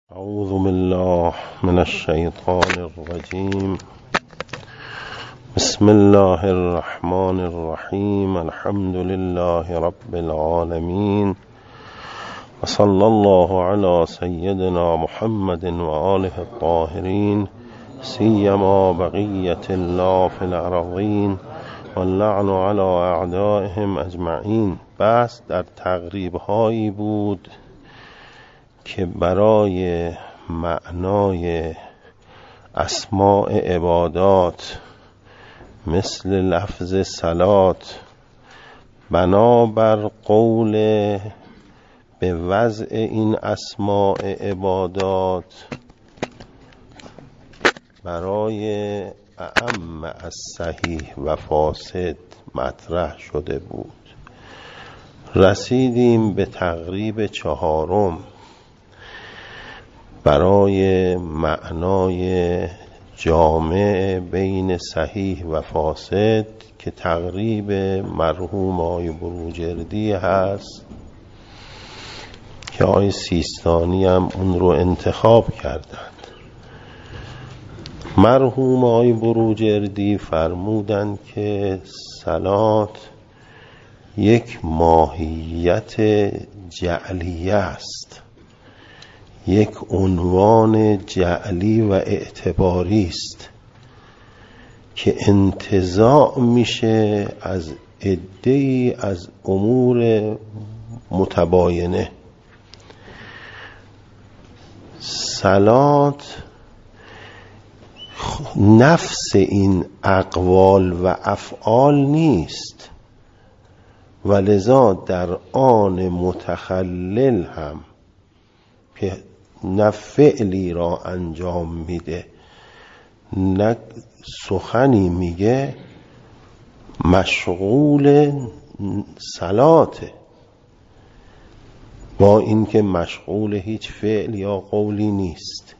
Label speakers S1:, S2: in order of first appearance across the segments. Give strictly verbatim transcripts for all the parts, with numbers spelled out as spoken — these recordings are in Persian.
S1: اعوذ بالله من الشیطان الرجیم. بسم الله الرحمن الرحیم. الحمد لله رب العالمین و صلی الله علی سیدنا محمد و آله الطاهرین سیما بقیة الله فی الارضین واللعن علی اعدائهم اجمعین. بس در تقریب هایی بود که برای معنای اسماء عبادات مثل لفظ صلات بنابر قول به وضع این اسماء عبادات برای اعم از صحیح و فاسد مطرح شده بود. رسیدیم به تقریب چهارم برای معنای جامع بین صحیح و فاسد که تقریب مرحوم آقای بروجردی هست که آقای سیستانی هم اون رو انتخاب کردند. مرحوم آقای بروجردی فرمودند که صلات یک ماهیت جعلیه است، یک عنوان جعلی و اعتباری است که انتزاع میشه از عده‌ای از امور متباینه. صلات نفس این اقوال و افعال نیست و لذا در آن متخلل هم که نه فعلی را انجام میده نه سخنی میگه مشغول صلاته، با اینکه مشغول هیچ فعل یا قولی نیست.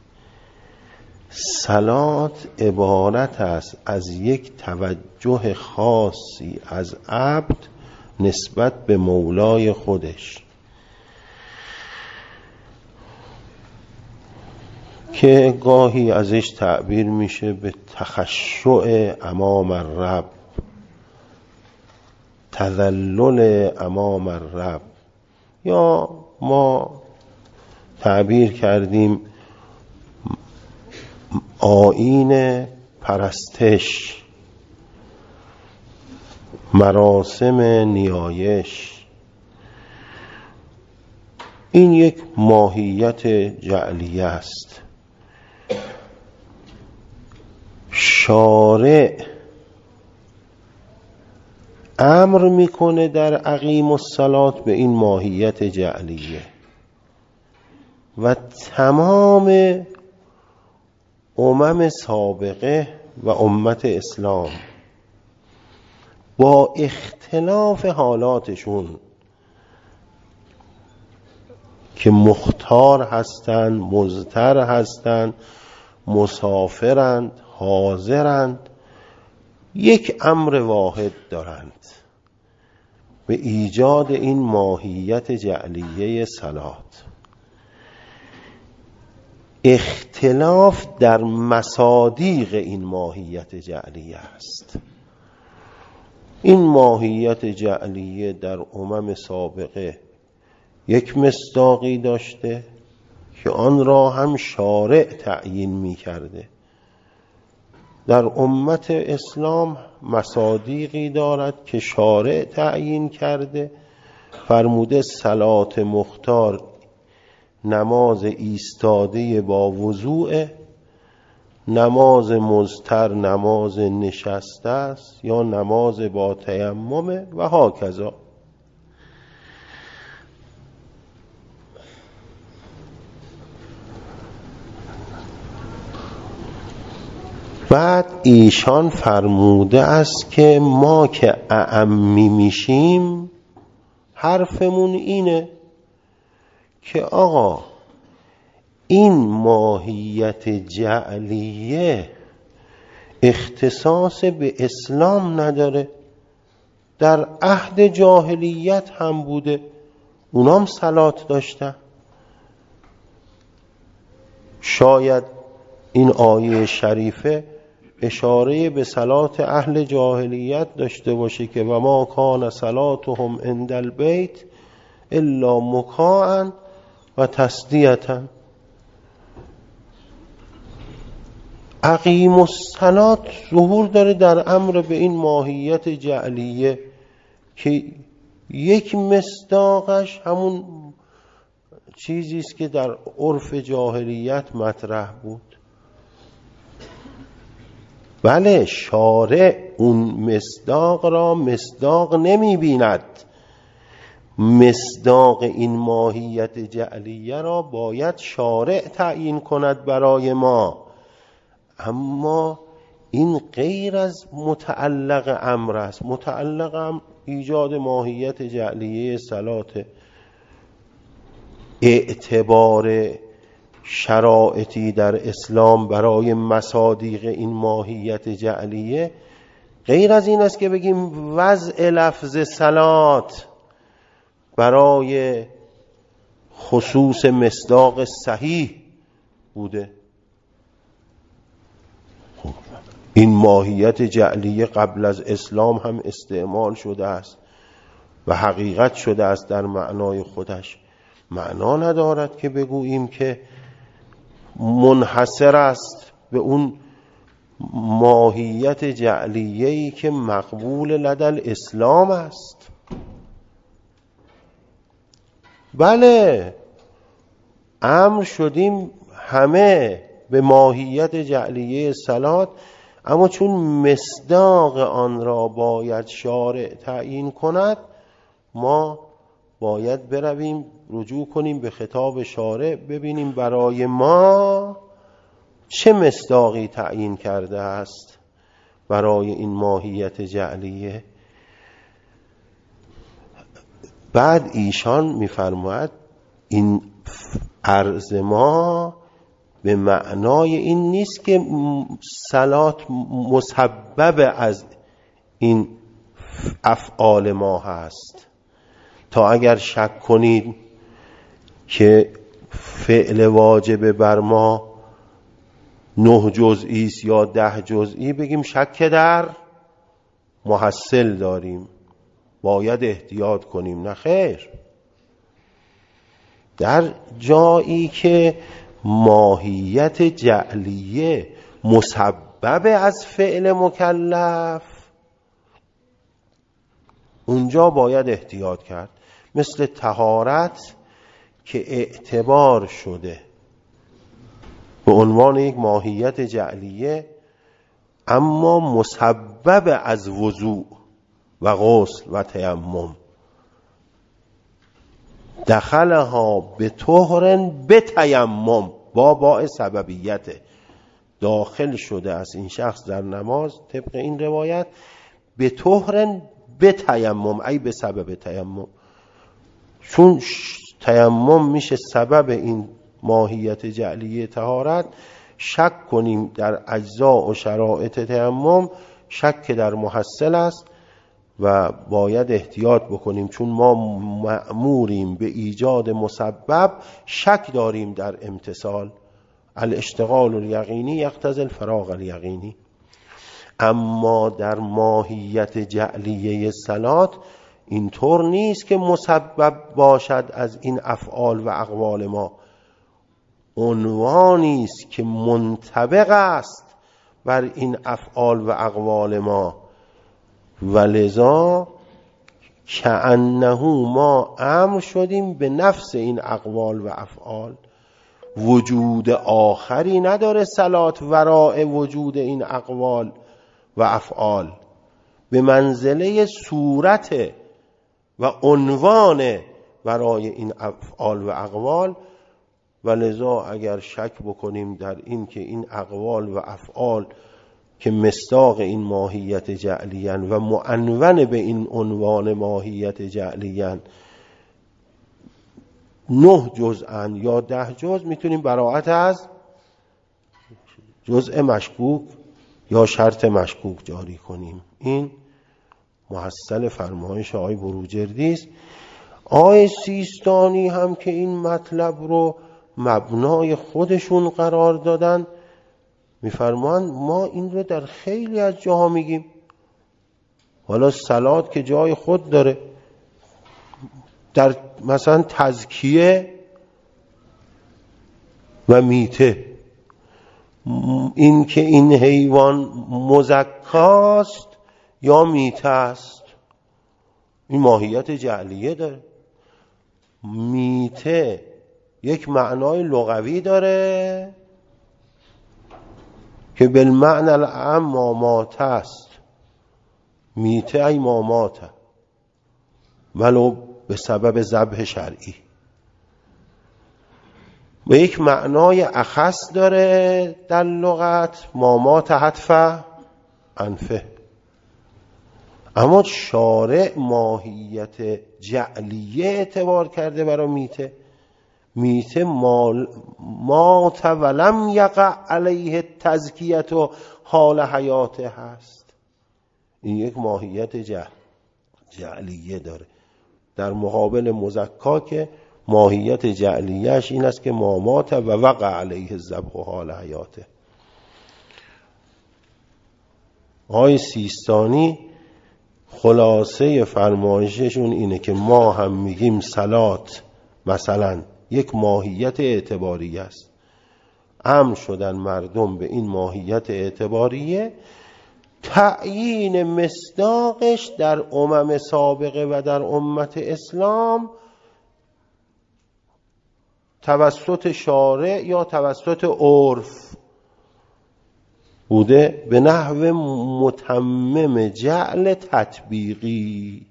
S1: صلات عبارت است از یک توجه خاصی از عبد نسبت به مولای خودش که گاهی ازش تعبیر میشه به تخشع امام الرب، تذلل امام الرب، یا ما تعبیر کردیم آیین پرستش، مراسم نیایش. این یک ماهیت جعلیه است. شارع امر میکنه در اقیم الصلات به این ماهیت جعلیه و تمام امم سابقه و امت اسلام با اختلاف حالاتشون که مختار هستند، مضطر هستند، مسافرند، حاضرند، یک امر واحد دارند به ایجاد این ماهیت جعلیه صلات. اختلاف در مصادیق این ماهیت جعلیه است. این ماهیت جعلیه در امم سابقه یک مصداقی داشته که آن را هم شارع تعیین می کرده. در امت اسلام مصادیقی دارد که شارع تعیین کرده، فرموده صلات مختار نماز ایستاده با وضوء، نماز مضطر نماز نشسته است یا نماز با تیمم و هاکذا. بعد ایشان فرموده است که ما که اعمی میشیم حرفمون اینه که آقا این ماهیت جعلیه اختصاص به اسلام نداره، در عهد جاهلیت هم بوده، اونام صلات داشتن. شاید این آیه شریفه اشاره به صلات اهل جاهلیت داشته باشه که و ما کان صلاتهم عند البیت الا مکاء و تسدیه. اقیم الصلات ظهور داره در امر به این ماهیت جعلیه که یک مصداقش همون چیزی است که در عرف جاهلیت مطرح بود. بله، شارع اون مصداق را مصداق نمی بیند. مصداق این ماهیت جعلیه را باید شارع تعیین کند برای ما، اما این غیر از متعلق امر است. متعلق امر ایجاد ماهیت جعلیه صلات، اعتبار شرایطی در اسلام برای مصادیق این ماهیت جعلیه غیر از این است که بگیم وضع لفظ صلات برای خصوص مصداق صحیح بوده. این ماهیت جعلیه قبل از اسلام هم استعمال شده است و حقیقت شده است در معنای خودش. معنا ندارد که بگوییم که منحصر است به اون ماهیت جعلیه‌ای که مقبول لدى الاسلام است. بله، امر شدیم همه به ماهیت جعلیه صلات، اما چون مصداق آن را باید شارع تعیین کند، ما باید برویم رجوع کنیم به خطاب شارع، ببینیم برای ما چه مصداقی تعیین کرده است برای این ماهیت جعلیه. بعد ایشان می‌فرماید این عرض ما به معنای این نیست که صلات مسبب از این افعال ما هست. تا اگر شک کنید که فعل واجب بر ما نه جزئی است یا ده جزئی، بگیم شک در محصل داریم، باید احتیاط کنیم. نه خیر، در جایی که ماهیت جعلیه مسبب از فعل مکلف، اونجا باید احتیاط کرد. مثل طهارت که اعتبار شده به عنوان یک ماهیت جعلیه، اما مسبب از وضوء و غسل و تیمم. دخلها به طهر به تیمم، با باء سببیت داخل شده است این شخص در نماز طبق این روایت به طهر به تیمم، ای به سبب تیمم. چون تیمم میشه سبب این ماهیت جعلیه طهارت، شک کنیم در اجزاء و شرایط تیمم، شک در محصل است و باید احتیاط بکنیم. چون ما مأموریم به ایجاد مسبب، شک داریم در امتثال. الاشتغال الیقینی یقتضی الفراغ الیقینی. اما در ماهیت جعلیه صلات اینطور نیست که مسبب باشد از این افعال و اقوال ما، عنوانی است که منطبق است بر این افعال و اقوال ما، ولذا کأنه ما امر شدیم به نفس این اقوال و افعال. وجود آخری نداره صلات وراء وجود این اقوال و افعال، به منزله صورت و عنوان برای این افعال و اقوال. ولذا اگر شک بکنیم در این که این اقوال و افعال که مصداق این ماهیت جعلیان و معنون به این عنوان ماهیت جعلیان نه جزءن یا ده جزء، میتونیم براءت از جزء مشکوک یا شرط مشکوک جاری کنیم. این محصل فرمایش آقای بروجردی است. آقای سیستانی هم که این مطلب رو مبنای خودشون قرار دادن. میفرمان ما این رو در خیلی از جاها میگیم. حالا صلات که جای خود داره، در مثلا تزکیه و میته، این که این حیوان مزکاست یا میته است، این ماهیت جعلیه داره. میته یک معنای لغوی داره که بالمعنى العام مامات است، میته ای مامات، ولو به سبب ذبح شرعی. و یک معنای اخص داره در لغت، مامات حتف انفه. اما شارع ماهیت جعلیه اعتبار کرده برای میته. میته مات ولم یقع علیه تزکیت و حال حیاته هست. این یک ماهیت جعل جعلیه داره در مقابل مزکا که ماهیت جعلیهش این است که مامات و وقع علیه الذبح و حال حیاته. آقای سیستانی خلاصه فرمایششون اینه که ما هم میگیم صلات مثلا یک ماهیت اعتباری است، امر شدن مردم به این ماهیت اعتباریه، تعیین مصداقش در امم سابقه و در امت اسلام توسط شارع یا توسط عرف بوده به نحو متمم جعل تطبیقی.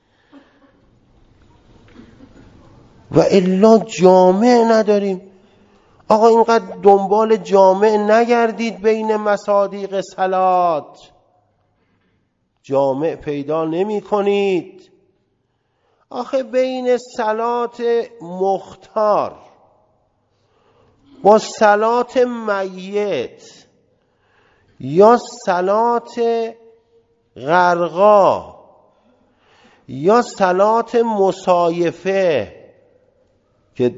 S1: و الا جامع نداریم. آقا اینقدر دنبال جامع نگردید، بین مصادیق صلات جامع پیدا نمی کنید. آخه بین صلات مختار با صلات میت یا صلات غرقا یا صلات مصایفه که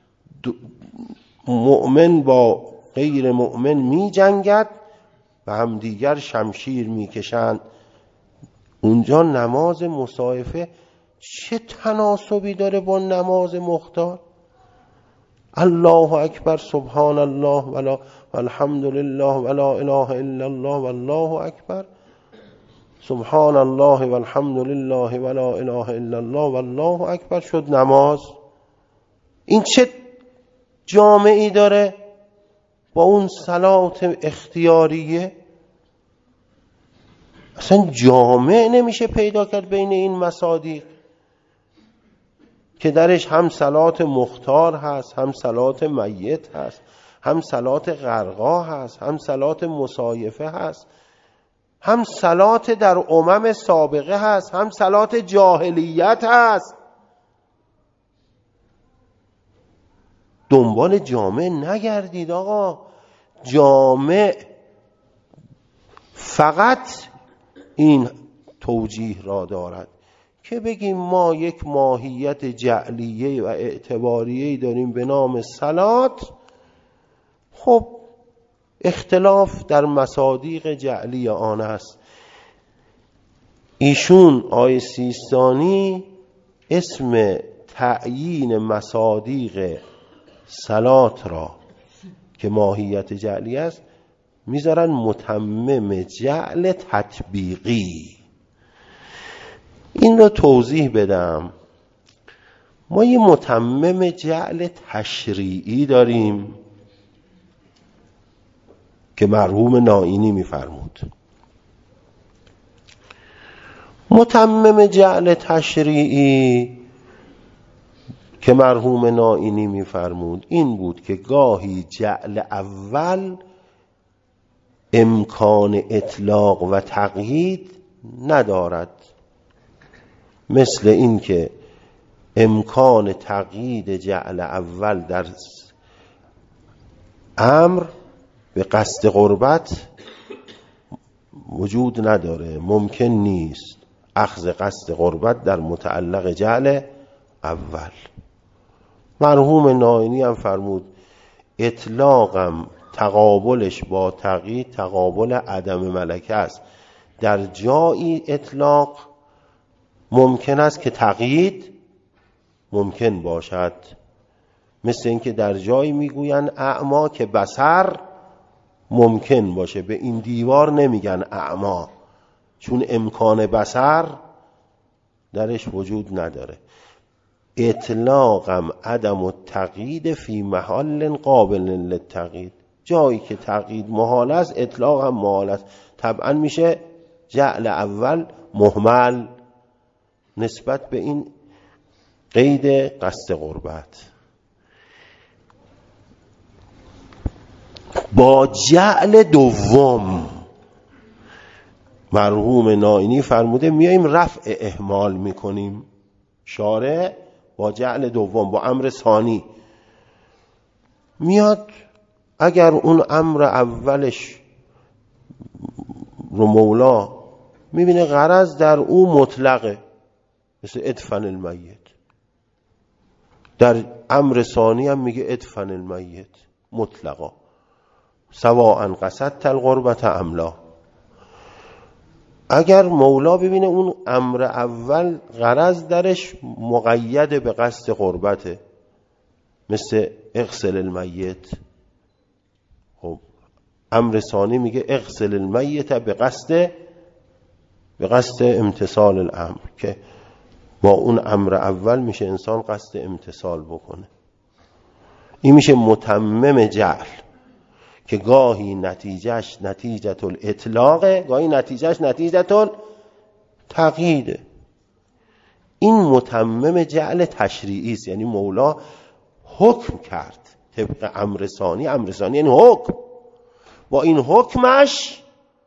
S1: مؤمن با غیر مؤمن می جنگد و هم دیگر شمشیر می کشند، اونجا نماز مصایفه چه تناسبی داره با نماز مختار؟ الله اکبر سبحان الله ولا والحمد لله ولا اله الا الله والله اکبر سبحان الله والحمد لله ولا اله الا الله والله اکبر، شد نماز. این چه جامعی داره با اون صلات اختیاریه؟ اصلا جامع نمیشه پیدا کرد بین این مصادیق که درش هم صلات مختار هست، هم صلات میت هست، هم صلات غرقا هست، هم صلات مصایفه هست، هم صلات در امم سابقه هست، هم صلات جاهلیت هست. دنبال جامع نگردید آقا. جامع فقط این توجیه را دارد که بگیم ما یک ماهیت جعلیه و اعتباریه داریم به نام صلات. خب اختلاف در مصادیق جعلی آن است. ایشون آقای سیستانی اسم تعیین مصادیق صلات را که ماهیت جعلی است میذارن متمم جعل تطبیقی. این رو توضیح بدم. ما یه متمم جعل تشریعی داریم که مرحوم نائینی میفرمود. متمم جعل تشریعی که مرحوم نائینی میفرمود این بود که گاهی جعل اول امکان اطلاق و تقیید ندارد، مثل این که امکان تقیید جعل اول در امر به قصد قربت وجود نداره، ممکن نیست اخذ قصد قربت در متعلق جعل اول. مرحوم نائینی هم فرمود اطلاقم تقابلش با تقیید تقابل عدم ملکه است. در جایی اطلاق ممکن است که تقیید ممکن باشد، مثل اینکه در جایی میگوین اعما که بصر ممکن باشه، به این دیوار نمیگن اعما چون امکان بصر درش وجود نداره. اطلاقم عدم التقیید فی محل قابل للتقیید، جایی که تقیید محال است اطلاقم محال است. طبعا میشه جعل اول مهمل نسبت به این قید قصد قربت. با جعل دوم مرحوم نائینی فرموده میاییم رفع اهمال میکنیم. شارع با جعل دوم با امر ثانی میاد، اگر اون امر اولش رو مولا میبینه غرض در او مطلقه، مثل ادفن المیت، در امر ثانی هم میگه ادفن المیت مطلقا سواء قصدت القربت ام لا. اگر مولا ببینه اون امر اول غرض درش مقید به قصد قربته، مثل اغسل المیت، خب امر ثانی میگه اغسل المیت به قصد به قصد امتثال الامر، که با اون امر اول میشه انسان قصد امتثال بکنه. این میشه متمم جعل که گاهی نتیجهش نتیجت الاطلاقه، گاهی نتیجهش نتیجت التقییده. این متمم جعل تشریعی است، یعنی مولا حکم کرد طبق امر ثانی. امر ثانی یعنی حکم، با این حکمش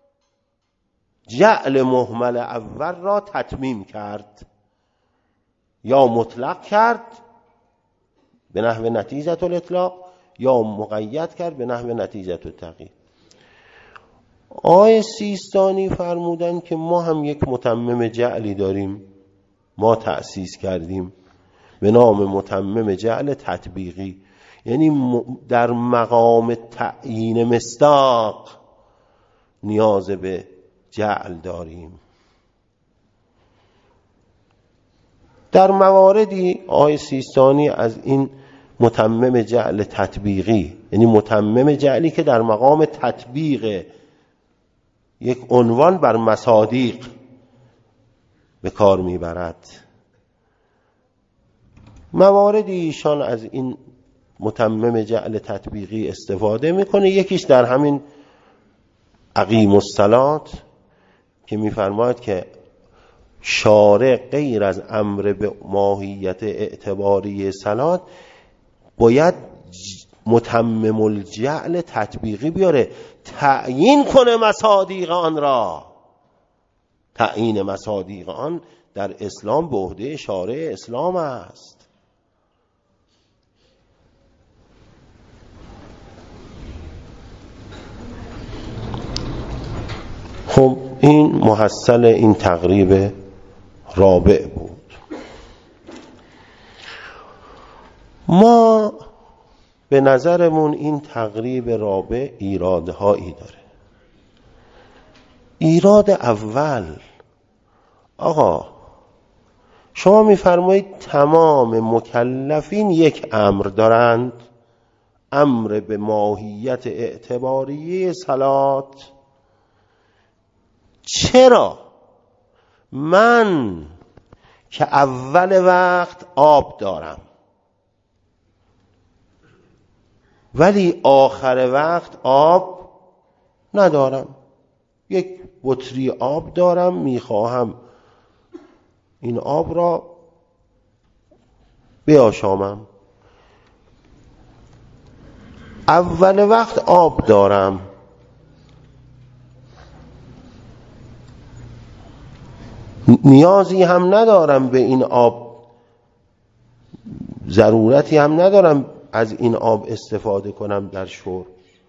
S1: جعل مهمل اول را تتمیم کرد، یا مطلق کرد به نحو نتیجت الاطلاق، یا مقید کرد به نحو نتیجت التقیید. آقای سیستانی فرمودن که ما هم یک متمم جعلی داریم، ما تأسیس کردیم به نام متمم جعل تطبیقی، یعنی در مقام تعیین مصداق نیاز به جعل داریم. در مواردی آقای سیستانی از این متمم جعل تطبیقی، یعنی متمم جعلی که در مقام تطبیق یک عنوان بر مصادیق به کار میبرد، مواردی ایشان از این متمم جعل تطبیقی استفاده میکنه. یکیش در همین اقیم الصلاة که میفرماید که شارع غیر از امر به ماهیت اعتباری صلات باید متمم الجعل تطبیقی بیاره، تعیین کنه مصادیق آن را. تعیین مصادیق آن در اسلام به عهده شارع اسلام است. خب این محصل این تقریب رابع بود. ما به نظرمون این تقریب رابع ایرادهایی داره. ایراد اول، آقا شما میفرمایید تمام مکلفین یک امر دارند، امر به ماهیت اعتباریه صلات. چرا من که اول وقت آب دارم ولی آخر وقت آب ندارم، یک بطری آب دارم، میخواهم این آب را بیاشامم، اول وقت آب دارم، نیازی هم ندارم به این آب، ضرورتی هم ندارم از این آب استفاده کنم در شرب،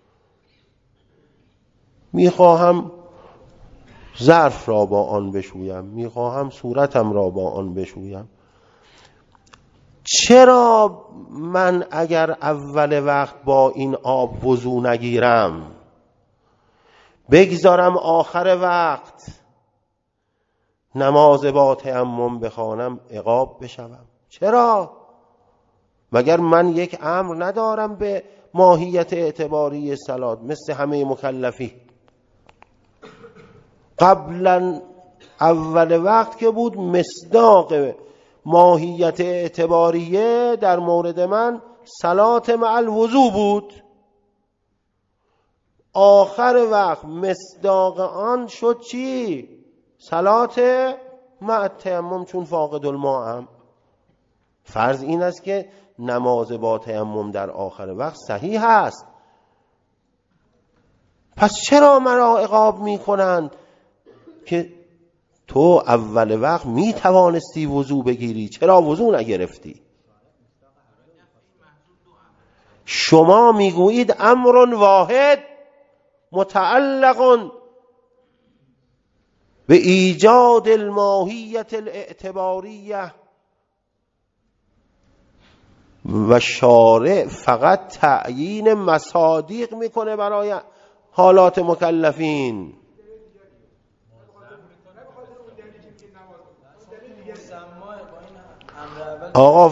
S1: میخواهم ظرف را با آن بشویم، میخواهم صورتم را با آن بشویم. چرا من اگر اول وقت با این آب وضو نگیرم بگذارم آخر وقت نماز با تیمم بخوانم عقاب بشوم؟ چرا؟ مگر من یک امر ندارم به ماهیت اعتباری صلات مثل همه مکلفی؟ قبلا اول وقت که بود مصداق ماهیت اعتباریه در مورد من صلات مع الوضو بود. آخر وقت مصداق آن شد چی؟ صلات مع التیمم، چون فاقد الماء هم. فرض این است که نماز با تیمم در آخر وقت صحیح است. پس چرا مرا عقاب می کنند که تو اول وقت می توانستی وضو بگیری، چرا وضو نگرفتی؟ شما میگویید امر واحد متعلق به ایجاد الماهیت الاعتباریه و شارع فقط تعیین مصادیق میکنه برای حالات مکلفین. آقا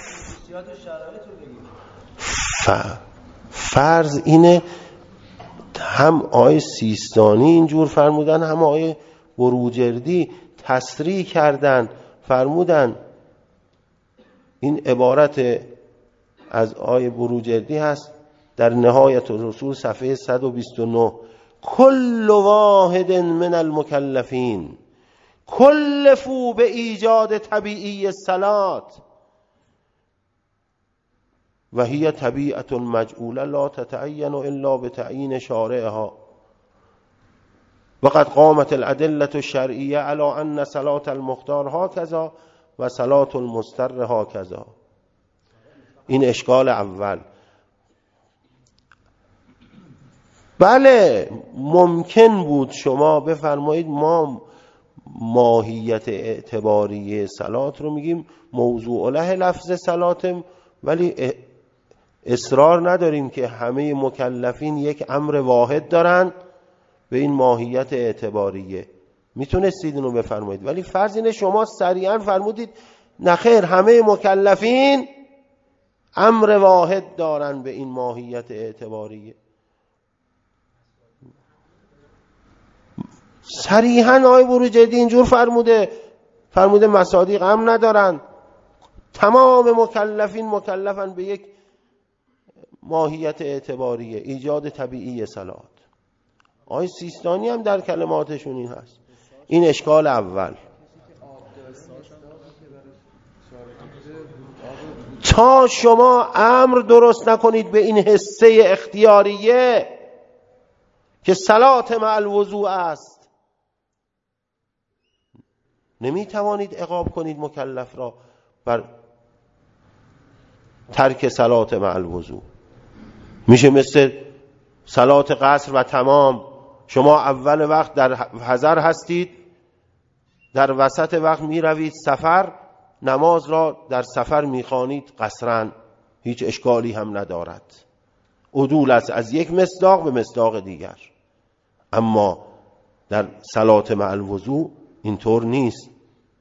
S1: فرض اینه هم آیه سیستانی اینجور فرمودن، هم آیه بروجردی تصریح کردن، فرمودن این عبارت از آیه بروجردی هست در نهایت الرسول صفحه صد و بیست و نه: کل واحد من المکلفین کلفوا به ایجاد طبیعی الصلات و هی طبیعت مجعوله لا تتعین الا بتعیین شارعها وقد قامت الادله الشرعیه علی ان صلات المختار هکذا و صلات المضطر هکذا. این اشکال اول. بله ممکن بود شما بفرمایید ما ماهیت اعتباری صلات رو میگیم موضوع له لفظ صلات، ولی اصرار نداریم که همه مکلفین یک امر واحد دارن به این ماهیت اعتباریه. میتونستید اینو بفرمایید، ولی فرض اینه شما سریعا فرمودید نخیر همه مکلفین امر واحد دارن به این ماهیت اعتباریه. صریحا آیه بروجردی اینجور فرموده، فرموده مصادیق هم ندارن، تمام مکلفین مکلفن به یک ماهیت اعتباریه، ایجاد طبیعی صلات. آیه سیستانی هم در کلماتشون این هست. این اشکال اول. تا شما امر درست نکنید به این حصه اختیاریه که صلات مع الوضوء است، نمی توانید عقاب کنید مکلف را بر ترک صلات مع الوضوء. میشه مثل صلات قصر و تمام، شما اول وقت در حضر هستید، در وسط وقت می روید سفر، نماز را در سفر می خوانید قصرن، هیچ اشکالی هم ندارد، عدول است از یک مصداق به مصداق دیگر. اما در صلات مع الوضوء اینطور نیست.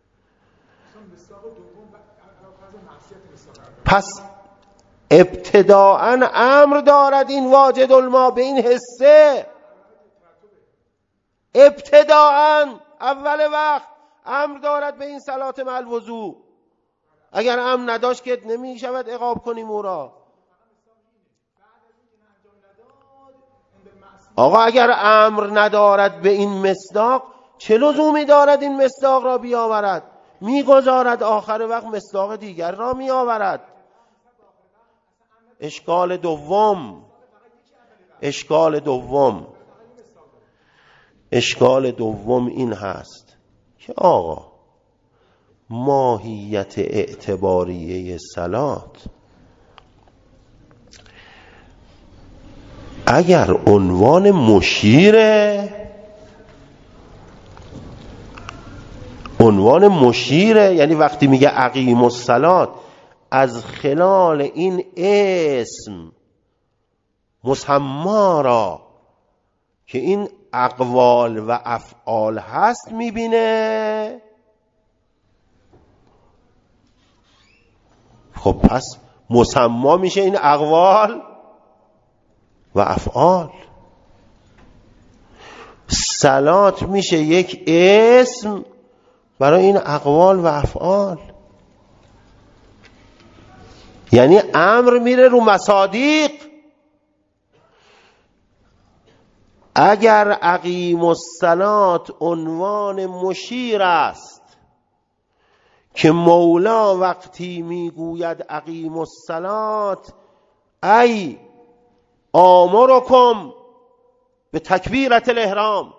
S1: پس ابتداءً امر دارد این واجد الماء به این حصه، ابتداءً اول وقت امر دارد به این صلات مع الوضوء. اگر امر نداشت که نمی شود عقاب کنیم او را. آقا اگر امر ندارد به این مصداق، چه لزومی دارد این مصداق را بیاورد؟ میگذارد آخر وقت مصداق دیگر را میآورد. اشکال دوم اشکال دوم اشکال دوم این هست که آقا ماهیت اعتباریه صلات اگر عنوان مشیره، عنوان مشیره، یعنی وقتی میگه اقیم الصلات از خلال این اسم مسما را که این اقوال و افعال هست میبینه. خب پس مسما میشه این اقوال و افعال. صلات میشه یک اسم برای این اقوال و افعال. یعنی امر میره رو مصادیق. اگر اقیم الصلات عنوان مشیر است که مولا وقتی میگوید اقیم الصلات ای آمرکم به تکبیرت الاحرام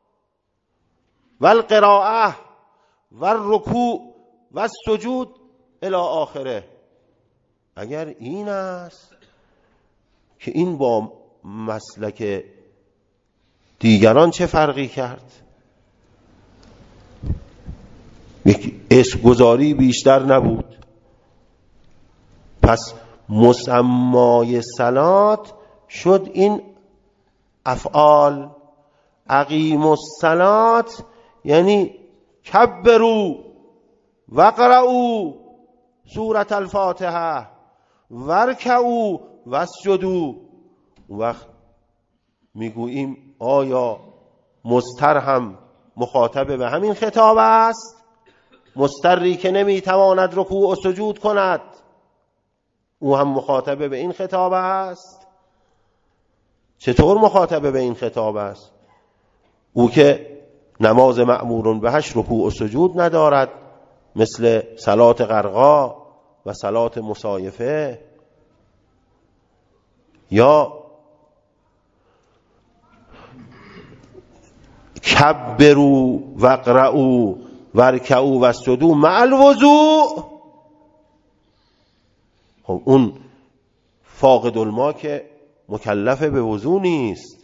S1: و القراءه و الرکوع و السجود الی آخره، اگر این است که این با مسلک دیگران چه فرقی کرد؟ یک اسمگذاری بیشتر نبود. پس مسمای صلات شد این افعال. اقیم الصلات یعنی کبروا وقرؤوا سورة الفاتحه ورکعوا واسجدوا. وقت میگوییم آیا مضطر هم مخاطب به همین خطاب است؟ مضطری که نمیتواند رکوع و سجود کند او هم مخاطب به این خطاب است؟ چطور مخاطب به این خطاب است؟ او که نماز مأمور بهش رکوع و سجود ندارد، مثل صلات غرقا و صلات مصایفه. یا کبروا وقرؤوا ورکعوا واسجدوا مع الوضوء. خب اون فاقد الماء که مکلف به وضو نیست.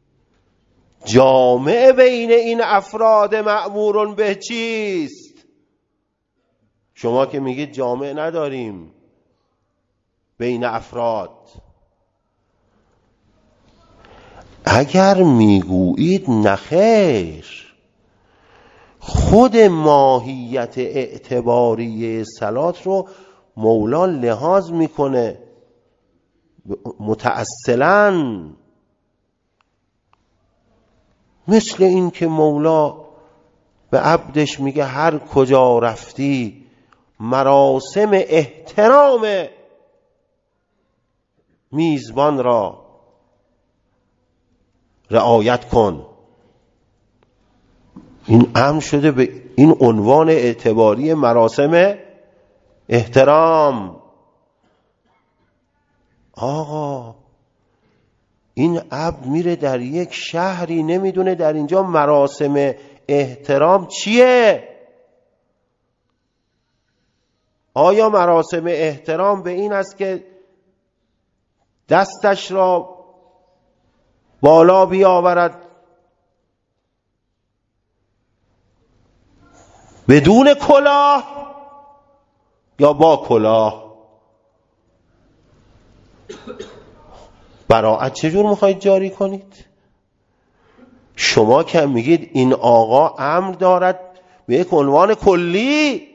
S1: جامع بین این افراد مأمور به چیست؟ شما که میگید جامع نداریم بین افراد. اگر میگویید نخیر، خود ماهیت اعتباری صلات رو مولا لحاظ میکنه متأصلاً، مثل این که مولا به عبدش میگه هر کجا رفتی مراسم احترام میزبان را رعایت کن. این امر شده به این عنوان اعتباری مراسم احترام. آقا این عبد میره در یک شهری نمیدونه در اینجا مراسم احترام چیه. آیا مراسم احترام به این است که دستش را بالا بیاورد بدون کلاه یا با کلاه؟ براءت چجور میخواید جاری کنید؟ شما که میگید این آقا امر دارد به یک عنوان کلی،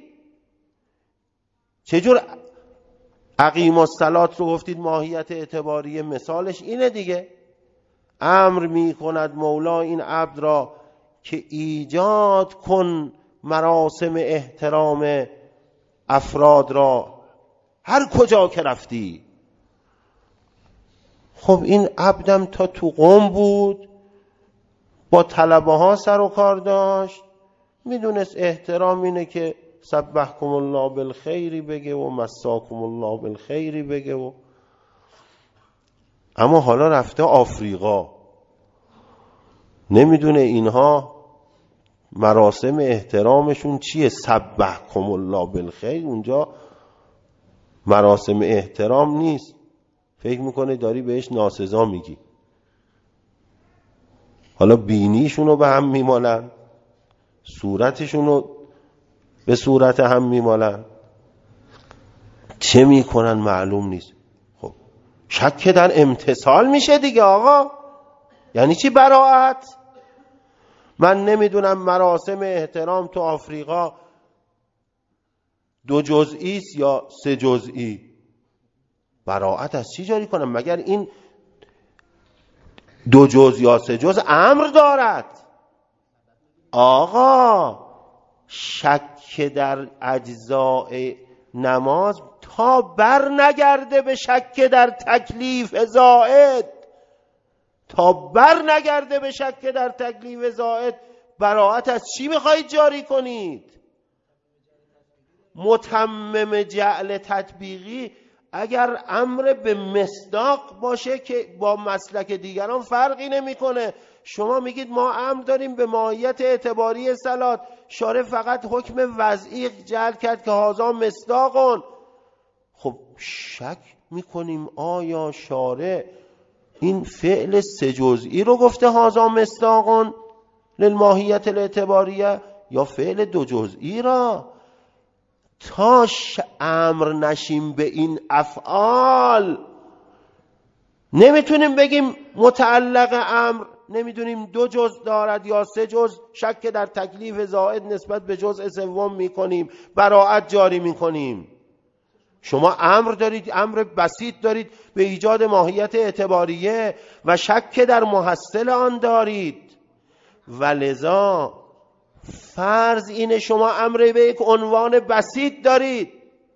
S1: چجور اقیم الصلات رو گفتید ماهیت اعتباری؟ مثالش اینه دیگه. امر میکند مولا این عبد را که ایجاد کن مراسم احترام افراد را هر کجا که رفتی. خب این عبدم تا تو قم بود با طلبه ها سر و کار داشت، میدونست احترام اینه که سبحکم الله بالخیری بگه و مساکم الله بالخیری بگه و اما حالا رفته آفریقا، نمیدونه اینها مراسم احترامشون چیه. سبحکم الله بالخیر اونجا مراسم احترام نیست، فکر میکنه داری بهش ناسزا میگی. حالا بینیشونو به هم میمالن، صورتشونو به صورت هم میمالن. چه میکنن معلوم نیست. خب شک در امتثال میشه دیگه آقا. یعنی چی براعت؟ من نمیدونم مراسم احترام تو آفریقا دو جزئی است یا سه جزئی. براعت از چی جاری کنم؟ مگر این دو جز یا سه جز امر دارد؟ آقا شک در اجزاء نماز تا بر نگرده به شک در تکلیف زائد، تا بر نگرده به شک در تکلیف زائد، براعت از چی میخواید جاری کنید؟ متمم جعل تطبیقی اگر امر به مصداق باشه که با مسلک دیگران فرقی نمیکنه. شما میگید ما امر داریم به ماهیت اعتباری صلات، شارع فقط حکم وضعی جعل کرد که هذا مصداقون. خب شک میکنیم آیا شارع این فعل سه جزئی رو گفته هذا مصداقون للماهیت الاعتباریه یا فعل دو جزئی را؟ تا امر نشیم به این افعال نمیتونیم بگیم متعلق امر نمیدونیم دو جز دارد یا سه جز، شک در تکلیف زائد نسبت به جزء سوم میکنیم، براعت جاری میکنیم. شما امر دارید، امر بسیط دارید به ایجاد ماهیت اعتباریه و شک در محصل آن دارید، ولذا فرض اینه شما امر به یک عنوان بسیط دارید،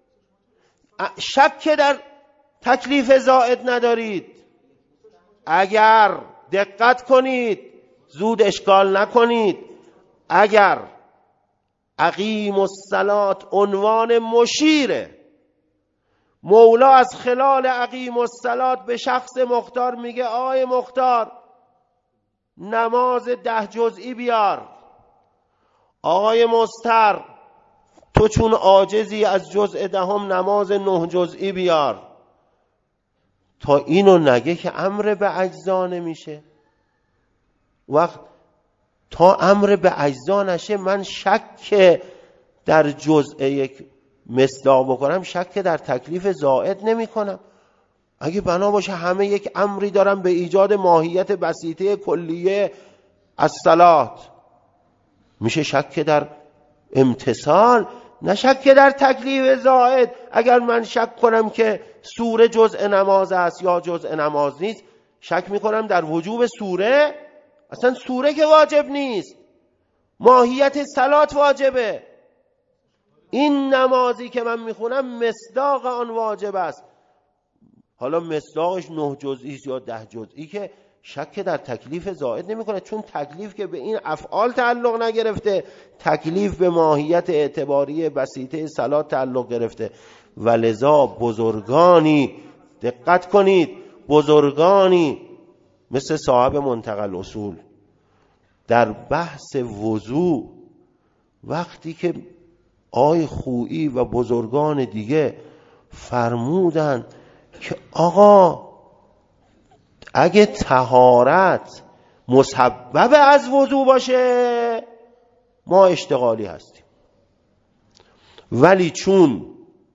S1: شک در تکلیف زائد ندارید. اگر دقت کنید، زود اشکال نکنید، اگر اقیم الصلات عنوان مشیره، مولا از خلال اقیم الصلات به شخص مختار میگه آی مختار نماز ده جزئی بیار، آقای مستر تو چون عاجزی از جزء دهم نماز نه جزئی بیار، تا اینو نگه که امر به اجزا نمیشه. وقت تا امر به اجزا نشه من شک در جزء یک مصداق بکنم، شک در تکلیف زائد نمی کنم. اگه بنا باشه همه یک امری دارم به ایجاد ماهیت بسیطه کلیه از صلات، میشه شک در امتصال نه شک در تکلیف زائد. اگر من شک کنم که سوره جزء نماز است یا جزء نماز نیست، شک میکنم در وجوب سوره. اصلا سوره که واجب نیست، ماهیت صلات واجبه. این نمازی که من میخونم مصداق آن واجب است. حالا مصداقش نه جزئی یا ده جزئی که شک در تکلیف زائد نمیکنه، چون تکلیف که به این افعال تعلق نگرفته، تکلیف به ماهیت اعتباری بسیطه صلات تعلق گرفته. ولذا بزرگانی، دقت کنید، بزرگانی مثل صاحب منتقل اصول در بحث وضو وقتی که آی خویی و بزرگان دیگه فرمودن که آقا اگه طهارت مسبب از وضو باشه ما اشتغالی هستیم، ولی چون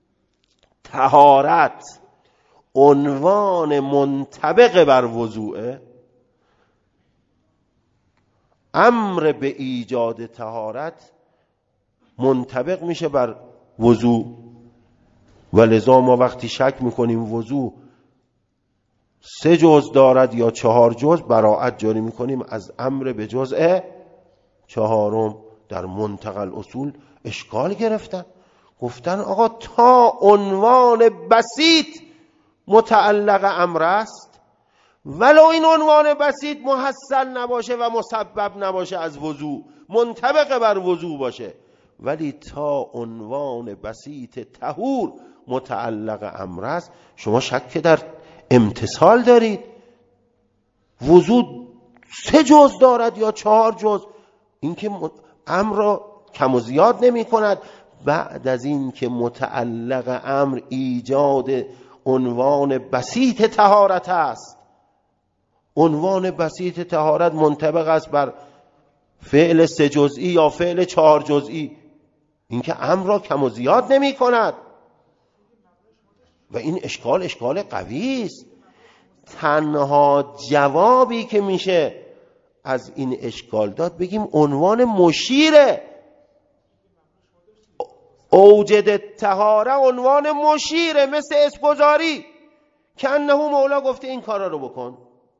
S1: طهارت عنوان منطبق بر وضوعه، امر به ایجاد طهارت منطبق میشه بر وضو، ولذا ما وقتی شک میکنیم وضو سه جز دارد یا چهار جز، براعت جاری میکنیم از امر به جزء چهارم. در منتقل اصول اشکال گرفتن، گفتن آقا تا عنوان بسیط متعلق امر است، ولو این عنوان بسیط محصل نباشه و مسبب نباشه از وضو، منطبق بر وضو باشه، ولی تا عنوان بسیط طهور متعلق امر است، شما شک در امتصال دارید. وضو سه جز دارد یا چهار جز، این که امر را کم و زیاد نمی کند. بعد از این که متعلق امر ایجاد عنوان بسیط طهارت است، عنوان بسیط طهارت منطبق است بر فعل سه جزئی یا فعل چهار جزئی، این که امر را کم و زیاد نمی کند. و این اشکال اشکال قوی است. تنها جوابی که میشه از این اشکال داد بگیم عنوان مشیره. اوجد طهاره عنوان مشیره، مثل اسپوزاری که انه مولا گفته این کارا رو بکن.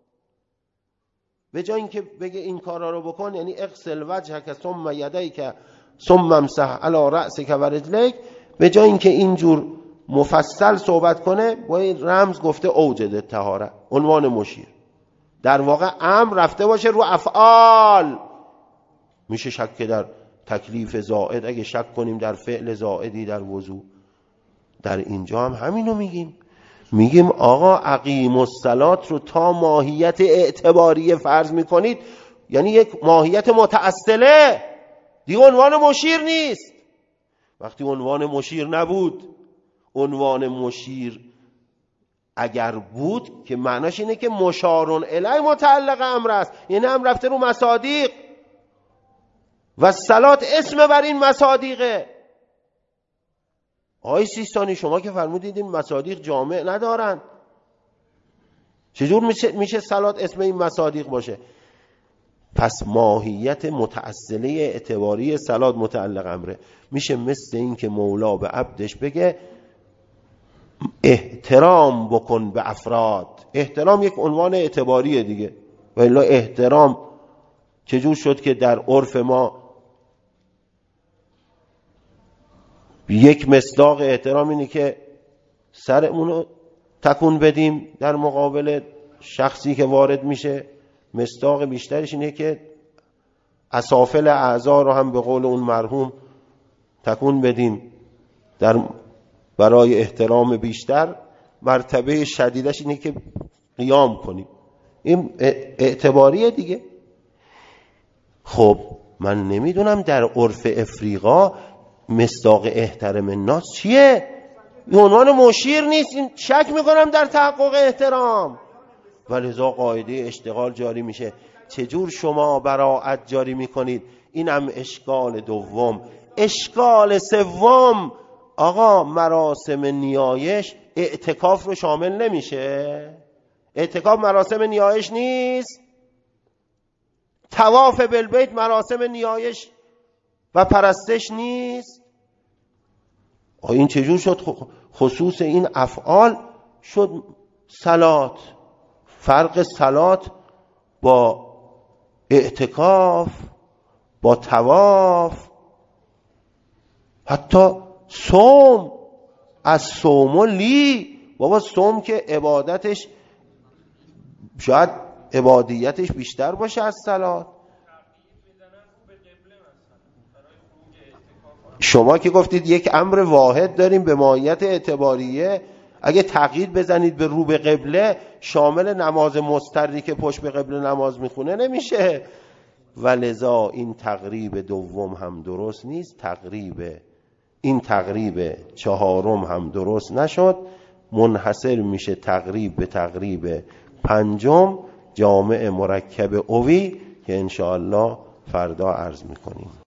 S1: به جای اینکه بگه این کارا رو بکن، یعنی اغسل وجهک ثم یدیک ثم امسح علی رأسک و رجلیک، به جای اینکه اینجور مفصل صحبت کنه با این رمز گفته اوجد طهاره عنوان مشیر. در واقع امر رفته باشه رو افعال. میشه شک در تکلیف زائد اگه شک کنیم در فعل زائدی در وضو. در اینجا هم همینو میگیم، میگیم آقا اقیم الصلات رو تا ماهیت اعتباری فرض میکنید، یعنی یک ماهیت متأصله دیگه، عنوان مشیر نیست. وقتی عنوان مشیر نبود، عنوان مشیر اگر بود که معناش اینه که مشارون الی متعلق امر است، یعنی امر رفته رو مصادیق و صلات اسم بر این مصادیقه. آقای سیستانی شما که فرمودید این مصادیق جامع ندارن، چجور میشه میشه صلات اسم این مصادیق باشه؟ پس ماهیت متأصله اعتباری صلات متعلق امره. میشه مثل این که مولا به عبدش بگه احترام بکن به افراد. احترام یک عنوان اعتباریه دیگه، و الا احترام چجور شد که در عرف ما یک مصداق احترام اینه که سرمونو تکون بدیم در مقابل شخصی که وارد میشه، مصداق بیشترش اینه که اسافل اعضا رو هم به قول اون مرحوم تکون بدیم در برای احترام بیشتر. مرتبه شدیدش اینه که قیام کنیم. این اعتباریه دیگه. خب من نمیدونم در عرف افریقا مصداق احترام الناس چیه؟ این عنوان مشیر نیست. این شک میکنم در تحقق احترام، ولذا قاعده اشتغال جاری میشه. چجور شما براعت جاری میکنید؟ اینم اشکال دوم. اشکال سوم، آقا مراسم نیایش اعتکاف رو شامل نمیشه؟ اعتکاف مراسم نیایش نیست؟ طواف بالبیت مراسم نیایش و پرستش نیست؟ آقا این چجور شد خصوص این افعال شد صلات؟ فرق صلات با اعتکاف، با طواف، حتی صوم. از صوم لی، بابا صوم که عبادتش شاید عبادیتش بیشتر باشه از صلات. شما که گفتید یک امر واحد داریم به ماهیت اعتباریه، اگه تقیید بزنید به رو به قبله، شامل نماز مضطری که پشت به قبله نماز میخونه نمیشه. ولذا این تقریب دوم هم درست نیست، تقریب این تقریب چهارم هم درست نشد. منحصر میشه تقریب به تقریب پنجم جامع مرکب اوی که انشاءالله فردا عرض میکنیم.